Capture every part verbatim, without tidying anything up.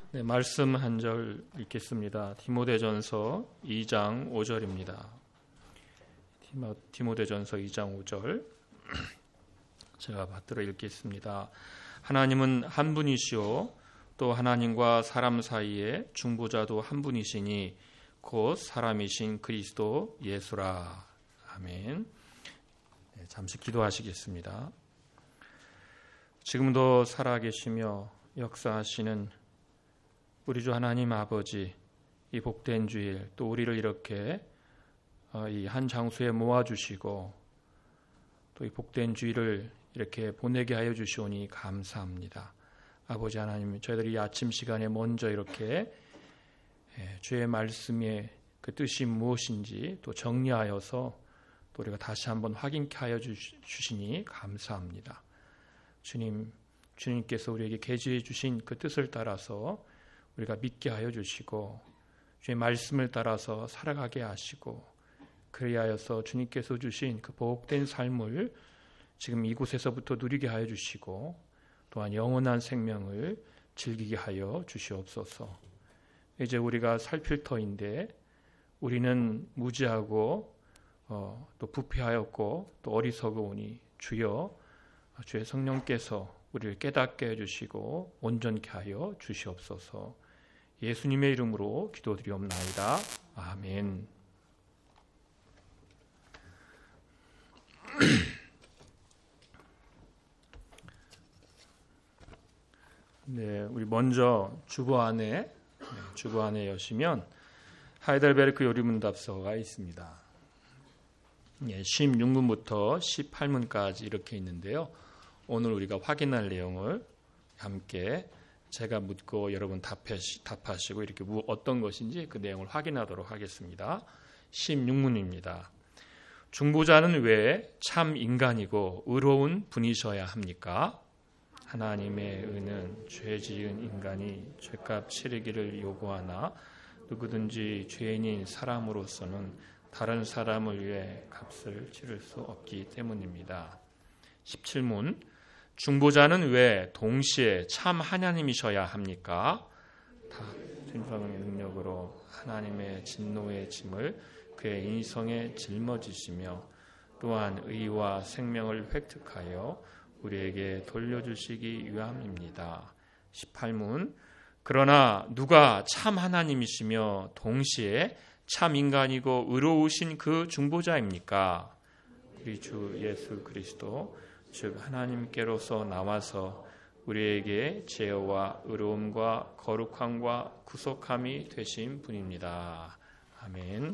네, 말씀 한 절 읽겠습니다. 디모데전서 이 장 오 절입니다. 디모, 디모데전서 이 장 오 절 제가 받들어 읽겠습니다. 하나님은 한 분이시오 또 하나님과 사람 사이에 중보자도 한 분이시니 곧 사람이신 그리스도 예수라. 아멘. 네, 잠시 기도하시겠습니다. 지금도 살아계시며 역사하시는 우리 주 하나님 아버지, 이 복된 주일 또 우리를 이렇게 이 한 장소에 모아주시고 또 이 복된 주일을 이렇게 보내게 하여 주시오니 감사합니다. 아버지 하나님, 저희들이 이 아침 시간에 먼저 이렇게 주의 말씀의 그 뜻이 무엇인지 또 정리하여서 또 우리가 다시 한번 확인케 하여 주시니 감사합니다. 주님, 주님께서 우리에게 계시해 주신 그 뜻을 따라서 우리가 믿게 하여 주시고 주의 말씀을 따라서 살아가게 하시고 그리하여서 주님께서 주신 그 복된 삶을 지금 이곳에서부터 누리게 하여 주시고 또한 영원한 생명을 즐기게 하여 주시옵소서. 이제 우리가 살필 터인데 우리는 무지하고 어, 또 부패하였고 또 어리석으오니 주여 주의 성령께서 우리를 깨닫게 해주시고 온전케 하여 주시옵소서. 예수님의 이름으로 기도드리옵나이다. 아멘. 네, 우리 먼저 주보 안에 네, 주보 안에 여시면 하이델베르크 요리문답서가 있습니다. 네, 십육 문부터 십팔 문까지 이렇게 있는데요. 오늘 우리가 확인할 내용을 함께 제가 묻고 여러분 답하시고 이렇게 어떤 것인지 그 내용을 확인하도록 하겠습니다. 십육 문입니다. 중보자는 왜 참 인간이고 의로운 분이셔야 합니까? 하나님의 의는 죄 지은 인간이 죄값 치르기를 요구하나 누구든지 죄인인 사람으로서는 다른 사람을 위해 값을 치를 수 없기 때문입니다. 십칠 문 중보자는 왜 동시에 참 하나님이셔야 합니까? 다 천상의 능력으로 하나님의 진노의 짐을 그의 인성에 짊어지시며 또한 의와 생명을 획득하여 우리에게 돌려주시기 위함입니다. 십팔 문 그러나 누가 참 하나님이시며 동시에 참 인간이고 의로우신 그 중보자입니까? 우리 주 예수 그리스도 즉 하나님께로서 나와서 우리에게 제어와 의로움과 거룩함과 구속함이 되신 분입니다. 아멘.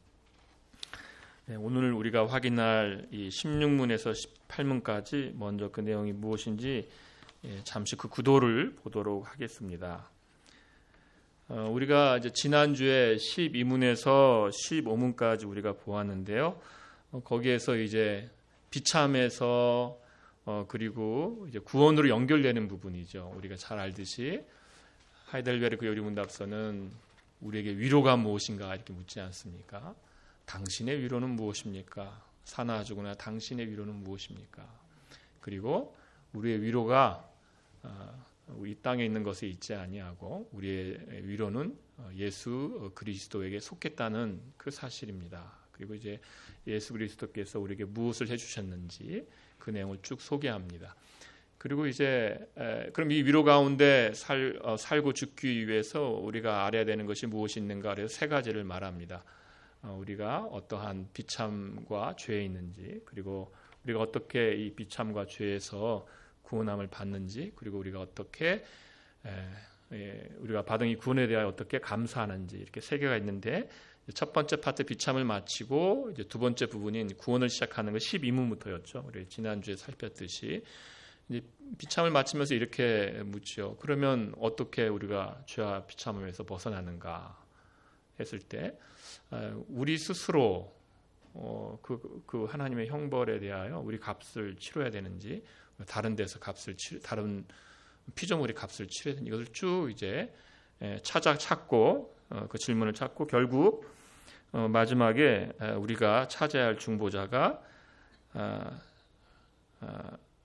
네, 오늘 우리가 확인할 이 십육 문에서 십팔 문까지 먼저 그 내용이 무엇인지 예, 잠시 그 구도를 보도록 하겠습니다. 어, 우리가 이제 지난주에 십이 문에서 십오 문까지 우리가 보았는데요. 어, 거기에서 이제 비참에서 어, 그리고 이제 구원으로 연결되는 부분이죠. 우리가 잘 알듯이 하이델베르크 요리문답서는 우리에게 위로가 무엇인가 이렇게 묻지 않습니까? 당신의 위로는 무엇입니까? 사나워주거나 당신의 위로는 무엇입니까? 그리고 우리의 위로가 어, 이 땅에 있는 것에 있지 아니하고 우리의 위로는 예수 그리스도에게 속했다는 그 사실입니다. 그리고 이제 예수 그리스도께서 우리에게 무엇을 해주셨는지 그 내용을 쭉 소개합니다. 그리고 이제 에, 그럼 이 위로 가운데 살, 어, 살고 죽기 위해서 우리가 알아야 되는 것이 무엇이 있는가 그래서 세 가지를 말합니다. 어, 우리가 어떠한 비참과 죄에 있는지 그리고 우리가 어떻게 이 비참과 죄에서 구원함을 받는지 그리고 우리가 어떻게 에, 에, 우리가 받은 이 구원에 대하여 어떻게 감사하는지 이렇게 세 개가 있는데 첫 번째 파트 비참을 마치고 이제 두 번째 부분인 구원을 시작하는 것 십이 문부터였죠. 우리 지난주에 살폈듯이 이제 비참을 마치면서 이렇게 묻죠. 그러면 어떻게 우리가 죄와 비참함에서 벗어나는가 했을 때 우리 스스로 어, 그, 그 하나님의 형벌에 대하여 우리 값을 치러야 되는지 다른 데서 값을 치 다른 피조물이 값을 치러야 되는지 이것을 쭉 이제 찾아 찾고 어, 그 질문을 찾고 결국 어, 마지막에 우리가 찾아야 할 중보자가 아, 아,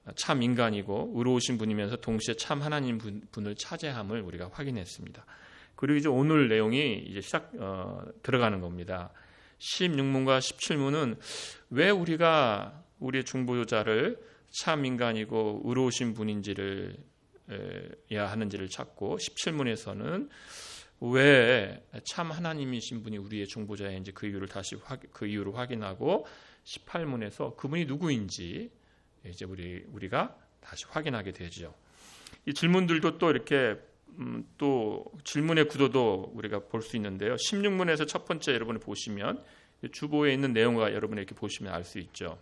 참 인간이고 의로우신 분이면서 동시에 참 하나님 분을 차지함을 우리가 확인했습니다. 그리고 이제 오늘 내용이 이제 시작 어, 들어가는 겁니다. 십육 문과 십칠 문은 왜 우리가 우리의 중보자를 참 인간이고 의로우신 분인지를 야 하는지를 찾고 십칠 문에서는 왜 참 하나님이신 분이 우리의 중보자인지 그 이유를 다시 확, 그 이유를 확인하고 십팔 문에서 그분이 누구인지 이제 우리 우리가 다시 확인하게 되죠. 이 질문들도 또 이렇게 음, 또 질문의 구도도 우리가 볼 수 있는데요. 십육 문에서 첫 번째 여러분이 보시면 주보에 있는 내용과 여러분이 이렇게 보시면 알 수 있죠.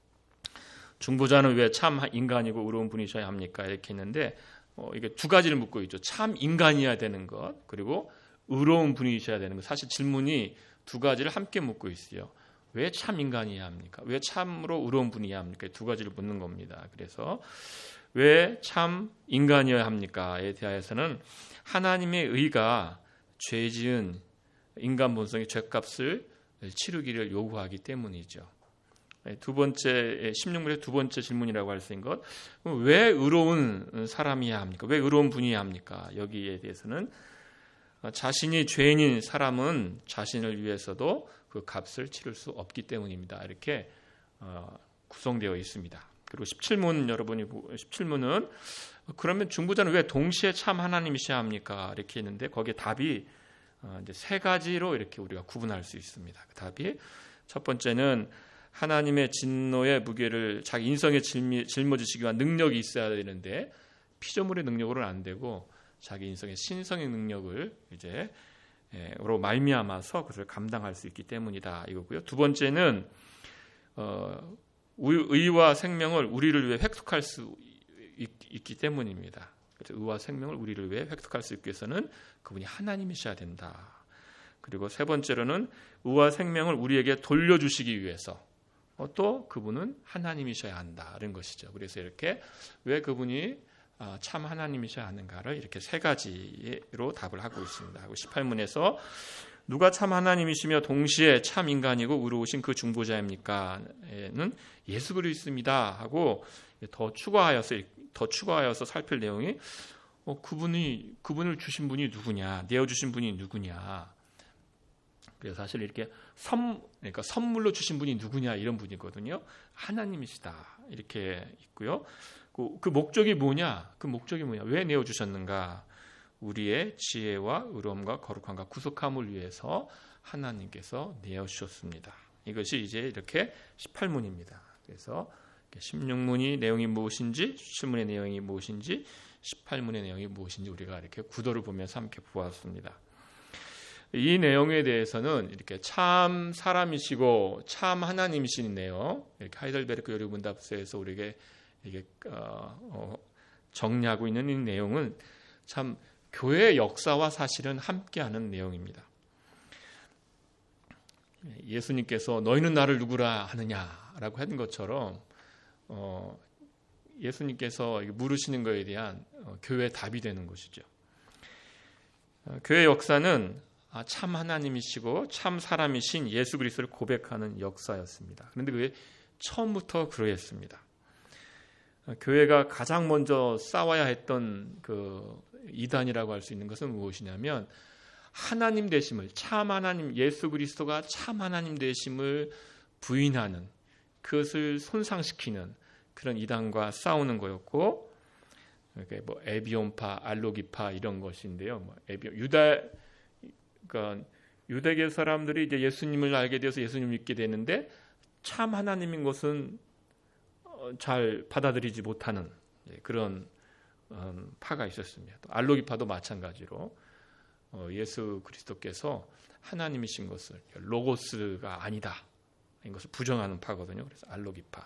중보자는 왜 참 인간이고 의로운 분이셔야 합니까? 이렇게 했는데 어, 이게 두 가지를 묻고 있죠. 참 인간이어야 되는 것, 그리고 의로운 분이셔야 되는 것. 사실 질문이 두 가지를 함께 묻고 있어요. 왜 참 인간이어야 합니까? 왜 참으로 의로운 분이어야 합니까? 두 가지를 묻는 겁니다. 그래서 왜 참 인간이어야 합니까?에 대하여서는 하나님의 의가 죄 지은 인간 본성의 죄값을 치르기를 요구하기 때문이죠. 두 번째, 십육 문의 두 번째 질문이라고 할 수 있는 것, 왜 의로운 사람이어야 합니까? 왜 의로운 분이어야 합니까? 여기에 대해서는 자신이 죄인인 사람은 자신을 위해서도 그 값을 치를 수 없기 때문입니다. 이렇게 구성되어 있습니다. 그리고 십칠 문 여러분이 십칠 문은 그러면 중보자는 왜 동시에 참 하나님이셔야 합니까? 이렇게 했는데 거기에 답이 이제 세 가지로 이렇게 우리가 구분할 수 있습니다. 그 답이 첫 번째는 하나님의 진노의 무게를 자기 인성에 짊어지시기 위한 능력이 있어야 되는데 피조물의 능력으로는 안 되고 자기 인성의 신성의 능력을 이제 로 말미암아서 그것을 감당할 수 있기 때문이다 이거고요. 두 번째는 어, 의와 생명을 우리를 위해 획득할 수 있, 있기 때문입니다. 그래서 의와 생명을 우리를 위해 획득할 수 있기 위해서는 그분이 하나님이셔야 된다. 그리고 세 번째로는 의와 생명을 우리에게 돌려주시기 위해서 또 그분은 하나님이셔야 한다는 것이죠. 그래서 이렇게 왜 그분이 참 하나님이셔야 하는가를 이렇게 세 가지로 답을 하고 있습니다. 십팔 문에서 누가 참 하나님이시며 동시에 참 인간이고 의로우신 그 중보자입니까? 는 예수 그리스도입니다 하고 더 추가하여서 더 추가하여서 살필 내용이 어, 그분이 그분을 주신 분이 누구냐, 내어 주신 분이 누구냐. 그래서 사실 이렇게 선 그러니까 선물로 주신 분이 누구냐 이런 분이거든요. 하나님이시다 이렇게 있고요. 그, 그 목적이 뭐냐? 그 목적이 뭐냐? 왜 내어 주셨는가? 우리의 지혜와 의로움과 거룩함과 구속함을 위해서 하나님께서 내어 주셨습니다. 이것이 이제 이렇게 십팔 문입니다. 그래서 십육 문이 내용이 무엇인지, 십칠 문의 내용이 무엇인지, 십팔 문의 내용이 무엇인지 우리가 이렇게 구도를 보면서 함께 보았습니다. 이 내용에 대해서는 이렇게 참 사람이시고 참 하나님이시네요. 이렇게 하이델베르크 요리문답서에서 우리에게 이게 어, 어, 정리하고 있는 이 내용은 참 교회의 역사와 사실은 함께하는 내용입니다. 예수님께서 너희는 나를 누구라 하느냐라고 하는 것처럼 어, 예수님께서 물으시는 것에 대한 어, 교회의 답이 되는 것이죠. 어, 교회의 역사는 아, 참 하나님이시고 참 사람이신 예수 그리스도를 고백하는 역사였습니다. 그런데 그게 처음부터 그러했습니다. 어, 교회가 가장 먼저 싸워야 했던 그 이단이라고 할 수 있는 것은 무엇이냐면 하나님 되심을, 참 하나님, 예수 그리스도가 참 하나님 되심을 부인하는, 그것을 손상시키는 그런 이단과 싸우는 거였고, 뭐 에비온파, 알로기파 이런 것인데요. 뭐 에비, 유다, 그러니까 유대계 사람들이 이제 예수님을 알게 되어서 예수님을 믿게 되는데 참 하나님인 것은 잘 받아들이지 못하는 그런 파가 있었습니다. 또 알로기파도 마찬가지로 예수 그리스도께서 하나님이신 것을 로고스가 아니다, 이것을 부정하는 파거든요. 그래서 알로기파.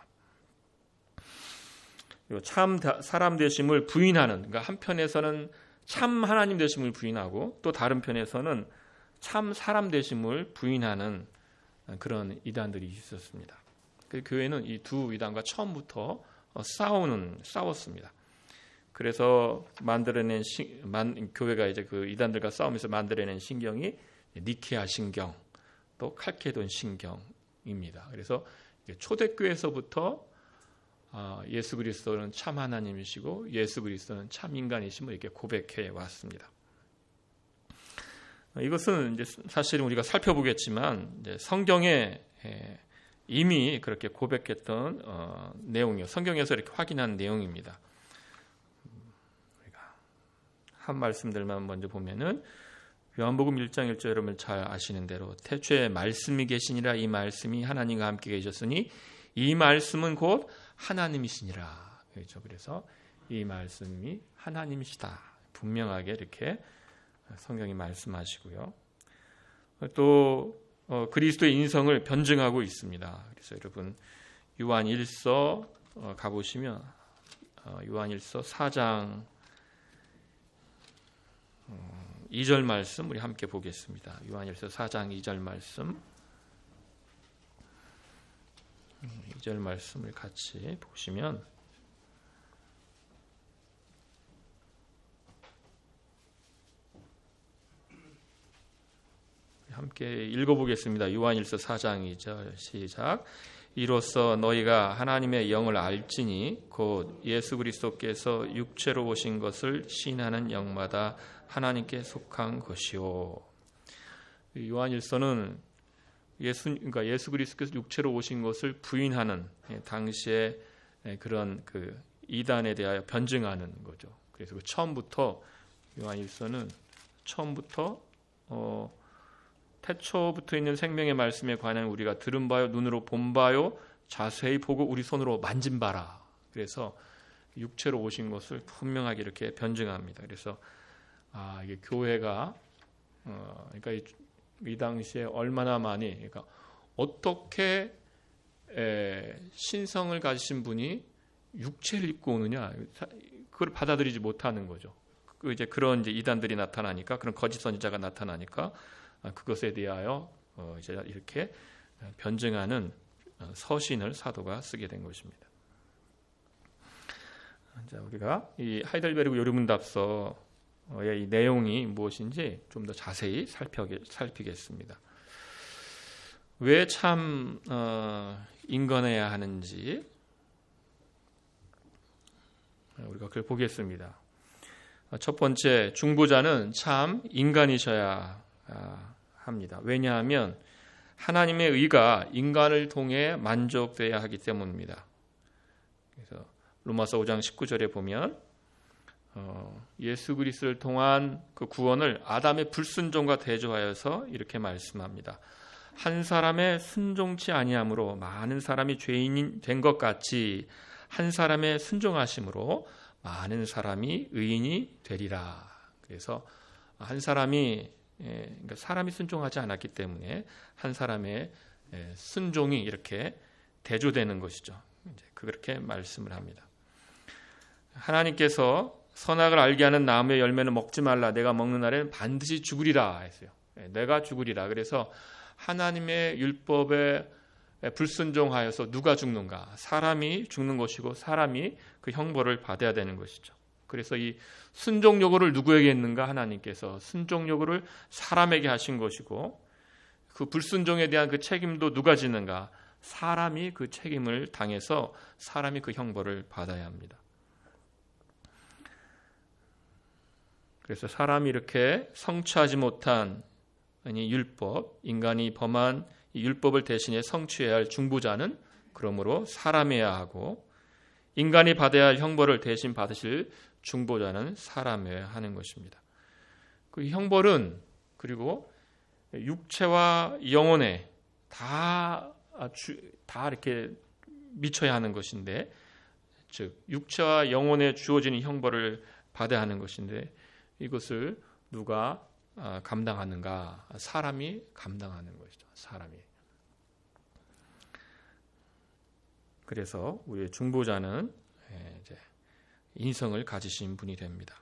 그리고 참 사람 되심을 부인하는, 그러니까 한편에서는 참 하나님 되심을 부인하고 또 다른 편에서는 참 사람 되심을 부인하는 그런 이단들이 있었습니다. 그 교회는 이 두 이단과 처음부터 싸우는 싸웠습니다. 그래서 만들어낸 시, 만, 교회가 이제 그 이단들과 싸우면서 만들어낸 신경이 니케아 신경, 또 칼케돈 신경입니다. 그래서 초대교회에서부터 예수 그리스도는 참 하나님이시고 예수 그리스도는 참 인간이심을 이렇게 고백해 왔습니다. 이것은 이제 사실 우리가 살펴보겠지만 이제 성경에 이미 그렇게 고백했던 어, 내용이요. 성경에서 이렇게 확인한 내용입니다. 우리가 한 말씀들만 먼저 보면은 요한복음 일 장 일 절 여러분 잘 아시는 대로 태초에 말씀이 계시니라 이 말씀이 하나님과 함께 계셨으니 이 말씀은 곧 하나님이시니라. 그렇죠. 그래서 이 말씀이 하나님이시다. 분명하게 이렇게 성경이 말씀하시고요. 또 어, 그리스도의 인성을 변증하고 있습니다. 그래서 여러분 요한 일서 어, 가보시면 어, 요한 일서 사 장 어, 이 절 말씀 우리 함께 보겠습니다. 요한 일서 사 장 이 절 말씀 이 절 말씀을 같이 보시면 함께 읽어보겠습니다. 요한일서 사 장 이 절 시작. 이로써 너희가 하나님의 영을 알지니 곧 예수 그리스도께서 육체로 오신 것을 시인하는 영마다 하나님께 속한 것이요. 요한일서는 예수 그러니까 예수 그리스도께서 육체로 오신 것을 부인하는 당시에 그런 그 이단에 대하여 변증하는 거죠. 그래서 그 처음부터 요한일서는 처음부터 어 태초부터 있는 생명의 말씀에 관한 우리가 들은 바요 눈으로 본 바요 자세히 보고 우리 손으로 만진 바라. 그래서 육체로 오신 것을 분명하게 이렇게 변증합니다. 그래서 아 이게 교회가 어 그러니까 이, 이 당시에 얼마나 많이 그러니까 어떻게 에, 신성을 가지신 분이 육체를 입고 오느냐 그걸 받아들이지 못하는 거죠. 그 이제 그런 이제 이단들이 나타나니까 그런 거짓 선지자가 나타나니까. 그것에 대하여 이제 이렇게 변증하는 서신을 사도가 쓰게 된 것입니다. 자, 우리가 이 하이델베르크 요리문답서의 이 내용이 무엇인지 좀 더 자세히 살피겠습니다. 왜 참 어, 인간해야 하는지 우리가 그걸 보겠습니다. 첫 번째, 중보자는 참 인간이셔야 합니다. 왜냐하면 하나님의 의가 인간을 통해 만족돼야 하기 때문입니다. 그래서 로마서 오 장 십구 절에 보면 어, 예수 그리스도를 통한 그 구원을 아담의 불순종과 대조하여서 이렇게 말씀합니다. 한 사람의 순종치 아니함으로 많은 사람이 죄인이 된 것 같이 한 사람의 순종하심으로 많은 사람이 의인이 되리라. 그래서 한 사람이 예, 그러니까 사람이 순종하지 않았기 때문에 한 사람의 예, 순종이 이렇게 대조되는 것이죠. 이제 그렇게 말씀을 합니다. 하나님께서 선악을 알게 하는 나무의 열매는 먹지 말라. 내가 먹는 날에는 반드시 죽으리라 했어요. 예, 내가 죽으리라. 그래서 하나님의 율법에 불순종하여서 누가 죽는가? 사람이 죽는 것이고 사람이 그 형벌을 받아야 되는 것이죠. 그래서 이 순종 요구를 누구에게 했는가? 하나님께서 순종 요구를 사람에게 하신 것이고 그 불순종에 대한 그 책임도 누가 지는가? 사람이 그 책임을 당해서 사람이 그 형벌을 받아야 합니다. 그래서 사람이 이렇게 성취하지 못한 아니 율법, 인간이 범한 이 율법을 대신해 성취해야 할 중보자는 그러므로 사람이어야 하고 인간이 받아야 할 형벌을 대신 받으실 중보자는 사람이어야 하는 것입니다. 그 형벌은 그리고 육체와 영혼에 다, 다 이렇게 미쳐야 하는 것인데, 즉 육체와 영혼에 주어지는 형벌을 받아야 하는 것인데 이것을 누가 감당하는가? 사람이 감당하는 것이죠. 사람이. 그래서 우리의 중보자는 이제 인성을 가지신 분이 됩니다.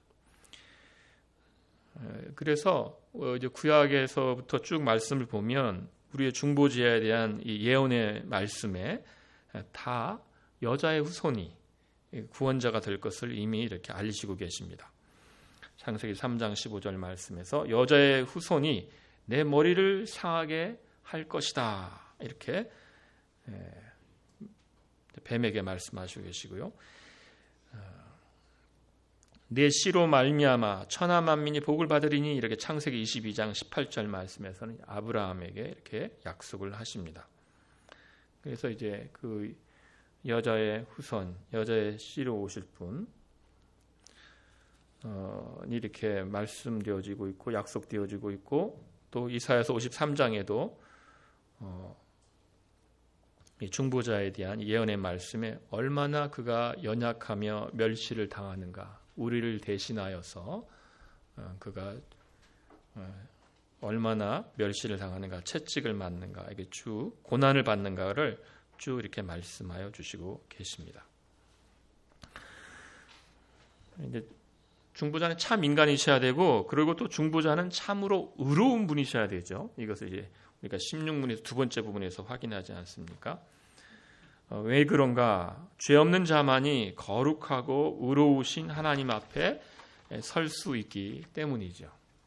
그래서 이제 구약에서부터 쭉 말씀을 보면 우리의 중보자에 대한 이 예언의 말씀에 다 여자의 후손이 구원자가 될 것을 이미 이렇게 알리시고 계십니다. 창세기 삼 장 십오 절 말씀에서 여자의 후손이 내 머리를 상하게 할 것이다. 이렇게 뱀에게 말씀하시고 계시고요. 내 씨로 말미암아 천하 만민이 복을 받으리니 이렇게 창세기 이십이 장 십팔 절 말씀에서는 아브라함에게 이렇게 약속을 하십니다. 그래서 이제 그 여자의 후손, 여자의 씨로 오실 분 어, 이렇게 말씀되어지고 있고 약속되어지고 있고 또 이사야서 오십삼 장에도 어, 이 중보자에 대한 예언의 말씀에 얼마나 그가 연약하며 멸시를 당하는가, 우리를 대신하여서 어, 그가 어, 얼마나 멸시를 당하는가, 채찍을 맞는가, 이게 쭉 고난을 받는가를 쭉 이렇게 말씀하여 주시고 계십니다. 이제 중보자는 참 인간이셔야 되고, 그리고 또 중보자는 참으로 의로운 분이셔야 되죠. 이것을 이제 우리가 십육 문에서 두 번째 부분에서 확인하지 않습니까? 어, 왜 그런가? 죄 없는 자만이 거룩하고 의로우신 하나님 앞에 설 수 있기 때문이죠.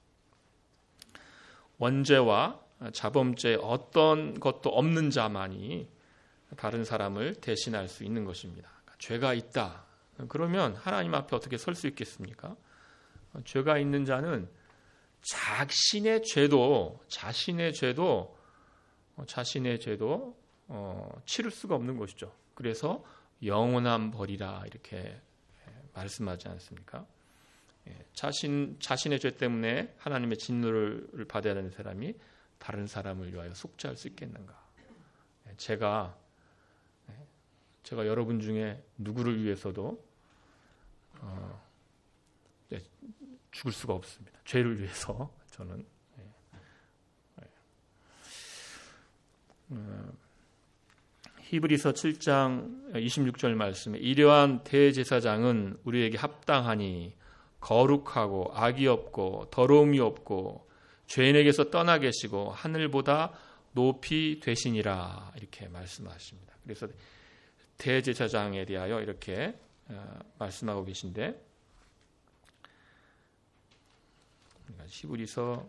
원죄와 자범죄 어떤 것도 없는 자만이 다른 사람을 대신할 수 있는 것입니다. 그러니까 죄가 있다. 그러면 하나님 앞에 어떻게 설 수 있겠습니까? 죄가 있는 자는 자신의 죄도 자신의 죄도 자신의 죄도 어, 치를 수가 없는 것이죠. 그래서 영원한 벌이라 이렇게 말씀하지 않습니까? 자신 자신의 죄 때문에 하나님의 진노를 받아야 되는 사람이 다른 사람을 위하여 속죄할 수 있겠는가? 제가 제가 여러분 중에 누구를 위해서도 어, 네, 죽을 수가 없습니다. 죄를 위해서 저는 네. 네. 어, 히브리서 칠 장 이십육 절 말씀에 이러한 대제사장은 우리에게 합당하니 거룩하고 악이 없고 더러움이 없고 죄인에게서 떠나 계시고 하늘보다 높이 되시니라 이렇게 말씀하십니다. 그래서 대제사장에 대하여 이렇게 말씀하고 계신데 히브리서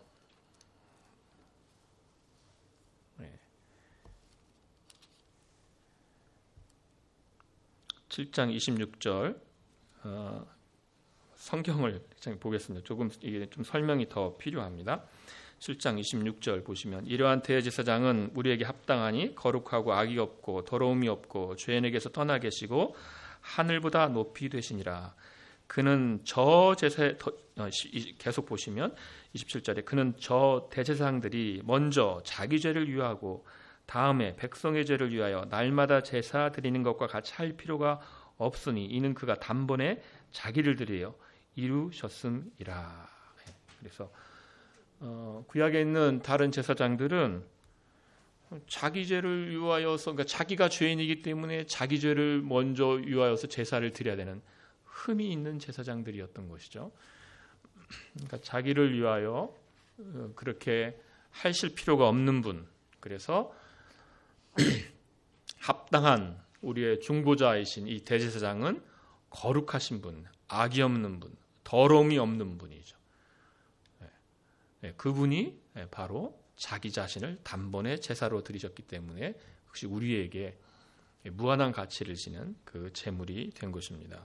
칠 장 이십육 절 어, 성경을 보겠습니다. 조금 이게 좀 설명이 더 필요합니다. 칠 장 이십육 절 보시면 이러한 대제사장은 우리에게 합당하니 거룩하고 악이 없고 더러움이 없고 죄인에게서 떠나 계시고 하늘보다 높이 되시니라. 그는 저 제사 계속 보시면 이십칠 절에 그는 저 대제사장들이 먼저 자기 죄를 위하고 다음에 백성의 죄를 위하여 날마다 제사 드리는 것과 같이 할 필요가 없으니 이는 그가 단번에 자기를 드려 이루셨음이라. 그래서 어, 구약에 있는 다른 제사장들은 자기 죄를 위하여서, 그러니까 자기가 죄인이기 때문에 자기 죄를 먼저 위하여서 제사를 드려야 되는 흠이 있는 제사장들이었던 것이죠. 그러니까 자기를 위하여 그렇게 하실 필요가 없는 분, 그래서 합당한 우리의 중보자이신 이 대제사장은 거룩하신 분, 악이 없는 분, 더러움이 없는 분이죠. 네, 그분이 바로 자기 자신을 단번에 제사로 드리셨기 때문에 혹시 우리에게 무한한 가치를 지닌 그 제물이 된 것입니다.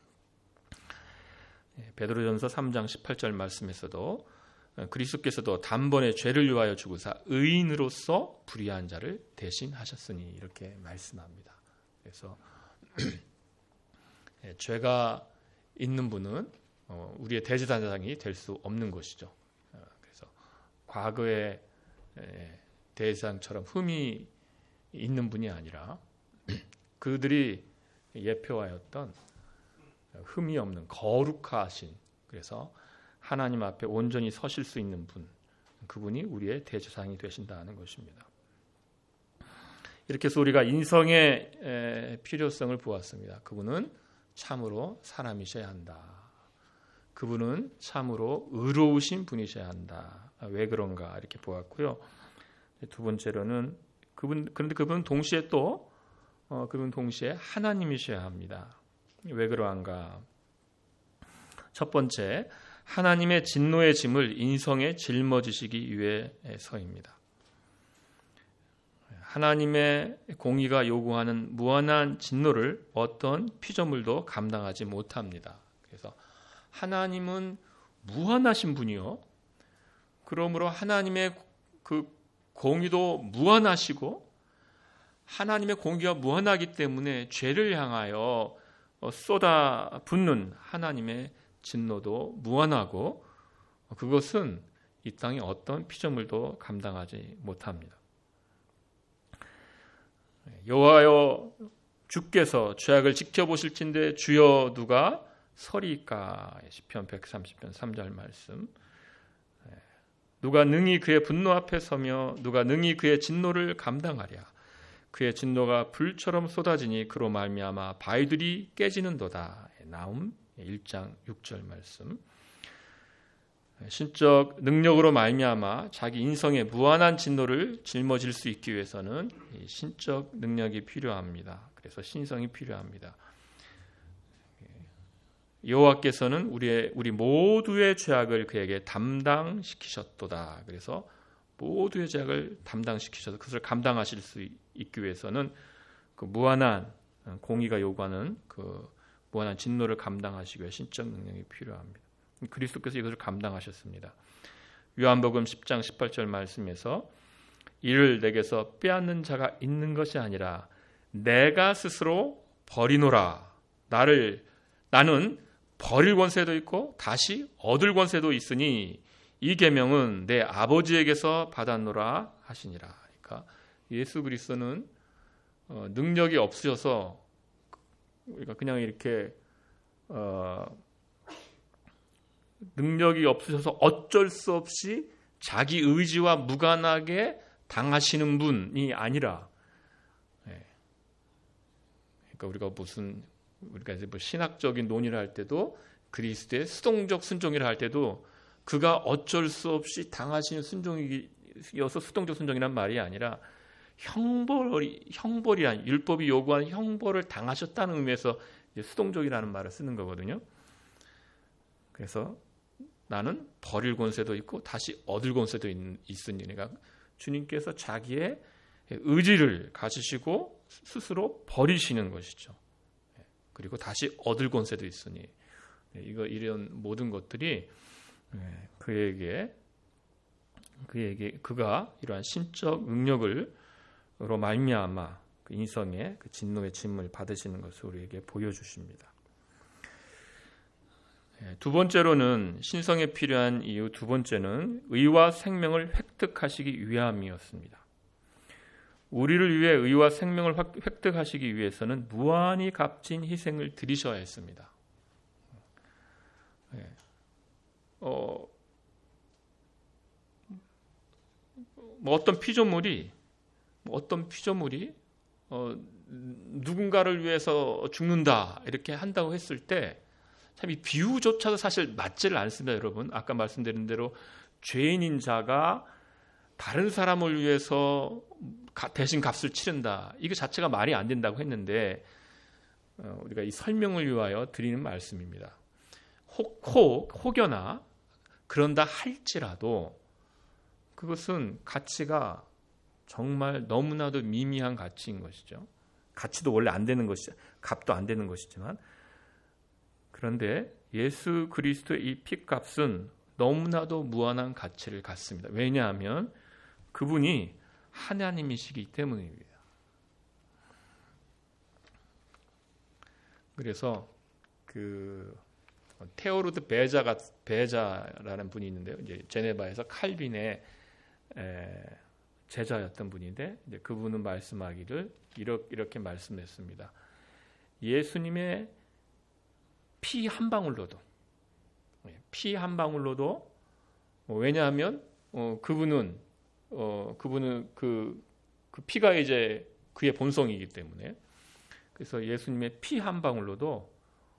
베드로전서 삼 장 십팔 절 말씀에서도 그리스도께서도 단번에 죄를 위하여 죽으사 의인으로서 불의한 자를 대신하셨으니 이렇게 말씀합니다. 그래서 죄가 있는 분은 우리의 대제사장이 될 수 없는 것이죠. 그래서 과거의 대제사장처럼 흠이 있는 분이 아니라 그들이 예표하였던 흠이 없는 거룩하신, 그래서 하나님 앞에 온전히 서실 수 있는 분, 그분이 우리의 대제사장이 되신다는 것입니다. 이렇게 해서 우리가 인성의 필요성을 보았습니다. 그분은 참으로 사람이셔야 한다. 그분은 참으로 의로우신 분이셔야 한다. 왜 그런가 이렇게 보았고요. 두 번째로는 그분, 그런데 그분은 동시에 또 어, 그분 동시에 하나님이셔야 합니다. 왜 그러한가? 첫 번째, 하나님의 진노의 짐을 인성에 짊어지시기 위해서입니다. 하나님의 공의가 요구하는 무한한 진노를 어떤 피조물도 감당하지 못합니다. 그래서 하나님은 무한하신 분이요. 그러므로 하나님의 그 공의도 무한하시고 하나님의 공의가 무한하기 때문에 죄를 향하여 쏟아붓는 하나님의 진노도 무한하고 그것은 이 땅의 어떤 피조물도 감당하지 못합니다. 여호와여 주께서 죄악을 지켜보실진대 주여 누가 서리이까. 시편 백삼십 편 삼 절 말씀. 누가 능히 그의 분노 앞에 서며 누가 능히 그의 진노를 감당하랴. 그의 진노가 불처럼 쏟아지니 그로 말미암아 바위들이 깨지는도다. 나움 일 장 육 절 말씀. 신적 능력으로 말미암아 자기 인성의 무한한 진노를 짊어질 수 있기 위해서는 신적 능력이 필요합니다. 그래서 신성이 필요합니다. 여호와께서는 우리의 우리 모두의 죄악을 그에게 담당시키셨도다. 그래서 모두의 죄악을 담당시키셔서 그것을 감당하실 수 있기 위해서는 그 무한한 공의가 요구하는 그 무한한 진노를 감당하시기 위해 신적 능력이 필요합니다. 그리스도께서 이것을 감당하셨습니다. 요한복음 십 장 십팔 절 말씀에서 이를 내게서 빼앗는 자가 있는 것이 아니라 내가 스스로 버리노라. 나를 나는 버릴 권세도 있고 다시 얻을 권세도 있으니 이 계명은 내 아버지에게서 받았노라 하시니라. 그러니까 예수 그리스도는 어, 능력이 없으셔서 그러니까 그냥 이렇게 어, 능력이 없으셔서 어쩔 수 없이 자기 의지와 무관하게 당하시는 분이 아니라, 네. 그러니까 우리가 무슨 우리가 이제 뭐 신학적인 논의를 할 때도 그리스도의 수동적 순종이라 할 때도 그가 어쩔 수 없이 당하시는 순종이어서 수동적 순종이란 말이 아니라 형벌이 형벌이란 율법이 요구하는 형벌을 당하셨다는 의미에서 이제 수동적이라는 말을 쓰는 거거든요. 그래서 나는 버릴 권세도 있고 다시 얻을 권세도 있으니 그러니까 주님께서 자기의 의지를 가지시고 스스로 버리시는 것이죠. 그리고 다시 얻을 권세도 있으니 이거 이런 모든 것들이 그에게 그에게 그가 이러한 신적 능력을로 말미암아 그 인성의 그 진노의 짐을 받으시는 것을 우리에게 보여주십니다. 두 번째로는 신성에 필요한 이유 두 번째는 의와 생명을 획득하시기 위함이었습니다. 우리를 위해 의와 생명을 획득하시기 위해서는 무한히 값진 희생을 드리셔야 했습니다. 네. 어, 뭐 어떤 피조물이 뭐 어떤 피조물이 어, 누군가를 위해서 죽는다 이렇게 한다고 했을 때 참 이 비유조차도 사실 맞지를 않습니다, 여러분. 아까 말씀드린 대로 죄인인 자가 다른 사람을 위해서 대신 값을 치른다. 이거 자체가 말이 안 된다고 했는데 우리가 이 설명을 위하여 드리는 말씀입니다. 혹, 혹, 혹여나 그런다 할지라도 그것은 가치가 정말 너무나도 미미한 가치인 것이죠. 가치도 원래 안 되는 것이죠. 값도 안 되는 것이지만 그런데 예수 그리스도의 이 피값은 너무나도 무한한 가치를 갖습니다. 왜냐하면 그분이 하나님이시기 때문입니다. 그래서 그 테오르드 베자가 베자라는 분이 있는데요. 이제 제네바에서 칼빈의 에, 제자였던 분인데 이제 그분은 말씀하기를 이렇게, 이렇게 말씀했습니다. 예수님의 피 한 방울로도 피 한 방울로도 왜냐하면 어, 그분은 어, 그분은 그, 그 피가 이제 그의 본성이기 때문에 그래서 예수님의 피 한 방울로도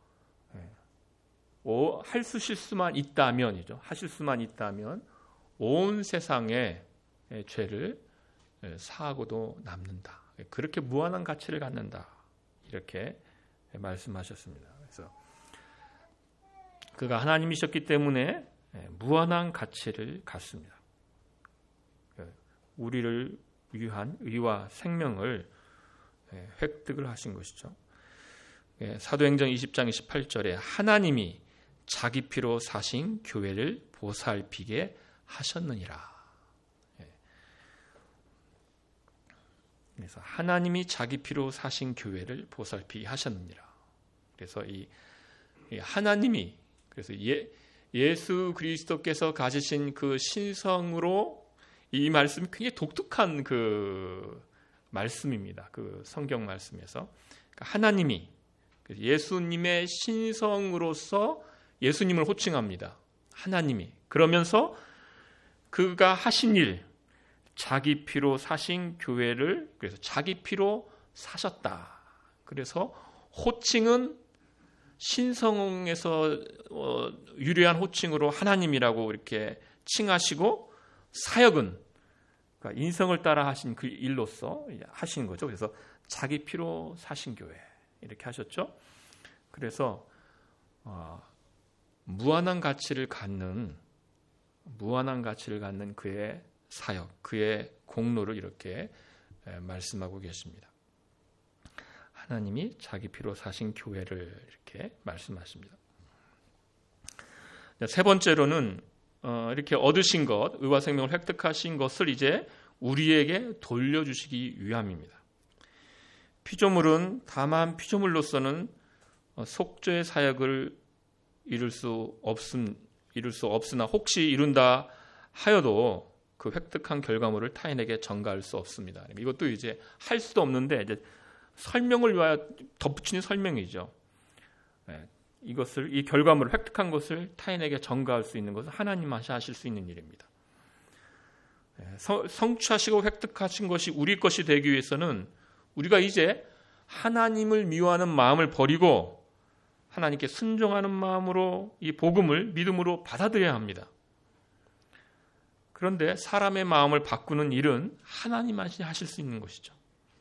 오, 할 수 실수만 있다면이죠. 하실 수만 있다면 온 세상의 죄를 사하고도 남는다. 그렇게 무한한 가치를 갖는다. 이렇게 말씀하셨습니다. 그래서 그가 하나님이셨기 때문에 무한한 가치를 갖습니다. 우리를 위한 의와 생명을 획득을 하신 것이죠. 사도행전 이십 장 이십팔 절에 하나님이 자기 피로 사신 교회를 보살피게 하셨느니라. 그래서 하나님이 자기 피로 사신 교회를 보살피게 하셨느니라. 그래서 이 하나님이 그래서 예, 예수 그리스도께서 가지신 그 신성으로 이 말씀이 굉장히 독특한 그 말씀입니다. 그 성경 말씀에서 그러니까 하나님이 예수님의 신성으로서 예수님을 호칭합니다. 하나님이 그러면서 그가 하신 일 자기 피로 사신 교회를 그래서 자기 피로 사셨다. 그래서 호칭은 신성에서 어, 유래한 호칭으로 하나님이라고 이렇게 칭하시고 사역은 그러니까 인성을 따라 하신 그 일로서 하신 거죠. 그래서 자기 피로 사신 교회 이렇게 하셨죠. 그래서 어, 무한한 가치를 갖는 무한한 가치를 갖는 그의 사역, 그의 공로를 이렇게 말씀하고 계십니다. 하나님이 자기 피로 사신 교회를 이렇게 말씀하십니다. 세 번째로는 이렇게 얻으신 것, 의와 생명을 획득하신 것을 이제 우리에게 돌려주시기 위함입니다. 피조물은 다만 피조물로서는 속죄의 사역을 이룰 수 없음, 이룰 수 없으나 혹시 이룬다 하여도 그 획득한 결과물을 타인에게 전가할 수 없습니다. 이것도 이제 할 수도 없는데 이제 설명을 위하여 덧붙이는 설명이죠. 이것을 이 결과물을 획득한 것을 타인에게 전가할 수 있는 것은 하나님만이 하실 수 있는 일입니다. 성취하시고 획득하신 것이 우리 것이 되기 위해서는 우리가 이제 하나님을 미워하는 마음을 버리고 하나님께 순종하는 마음으로 이 복음을 믿음으로 받아들여야 합니다. 그런데 사람의 마음을 바꾸는 일은 하나님만이 하실 수 있는 것이죠.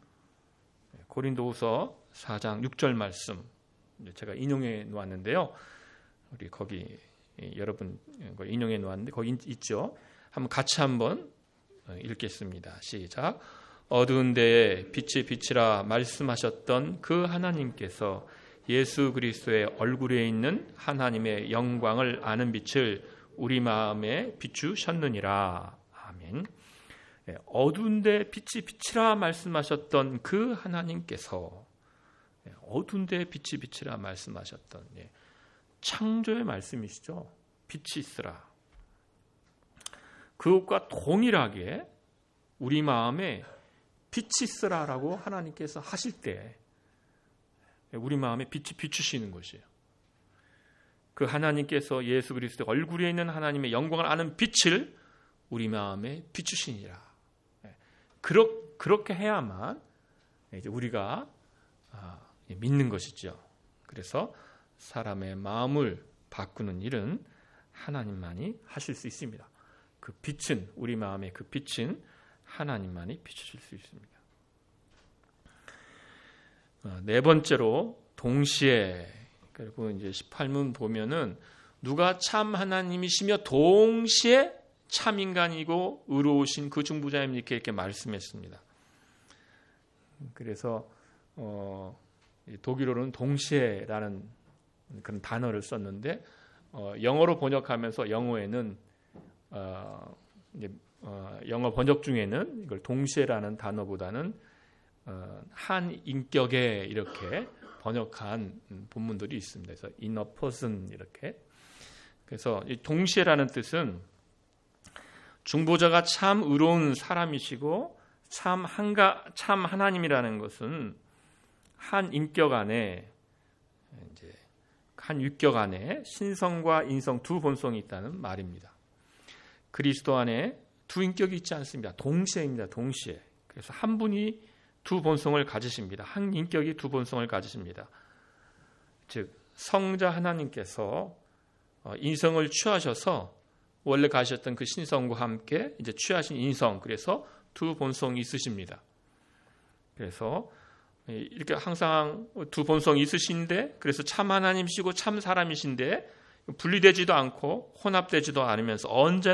고린도후서 사 장 육 절 말씀 제가 인용해 놓았는데요. 우리 거기 여러분 인용해 놓았는데 거기 있죠. 한번 같이 한번 읽겠습니다. 시작. 어두운 데에 빛이 비치라 말씀하셨던 그 하나님께서 예수 그리스도의 얼굴에 있는 하나님의 영광을 아는 빛을 우리 마음에 비추셨느니라. 아멘. 어두운 데 빛이 비치라 말씀하셨던 그 하나님께서 어두운 데 빛이 비치라 말씀하셨던 창조의 말씀이시죠. 빛이 있으라. 그것과 동일하게 우리 마음에 빛이 있으라라고 하나님께서 하실 때 우리 마음에 빛이 비추시는 것이에요. 그 하나님께서 예수 그리스도 얼굴에 있는 하나님의 영광을 아는 빛을 우리 마음에 비추시니라. 그러, 그렇게 해야만 이제 우리가 믿는 것이죠. 그래서 사람의 마음을 바꾸는 일은 하나님만이 하실 수 있습니다. 그 빛은 우리 마음의 그 빛은 하나님만이 비추실 수 있습니다. 네 번째로 동시에 그리고 이제 십팔 문 보면은 누가 참 하나님이시며 동시에 참 인간이고 의로우신 그 중보자입니까 이렇게 말씀했습니다. 그래서 어, 독일어로는 동시에라는 그런 단어를 썼는데 어, 영어로 번역하면서 영어에는 어, 이제, 어, 영어 번역 중에는 이걸 동시에라는 단어보다는 어, 한 인격에 이렇게 번역한 본문들이 있습니다. 그래서 in a person 이렇게. 그래서 이 동시에라는 뜻은 중보자가 참 의로운 사람이시고 참 한가 참 하나님이라는 것은 한 인격 안에 이제 한 육격 안에 신성과 인성 두 본성이 있다는 말입니다. 그리스도 안에 두 인격이 있지 않습니다. 동시에입니다. 동시에. 그래서 한 분이 두 본성을 가지십니다. 한 인격이 두 본성을 가지십니다. 즉 성자 하나님께서 인성을 취하셔서 원래 가셨던 그 신성과 함께 이제 취하신 인성, 그래서 두 본성이 있으십니다. 그래서 이렇게 항상 두 본성이 있으신데, 그래서 참 하나님이시고 참 사람이신데 분리되지도 않고 혼합되지도 않으면서 언제나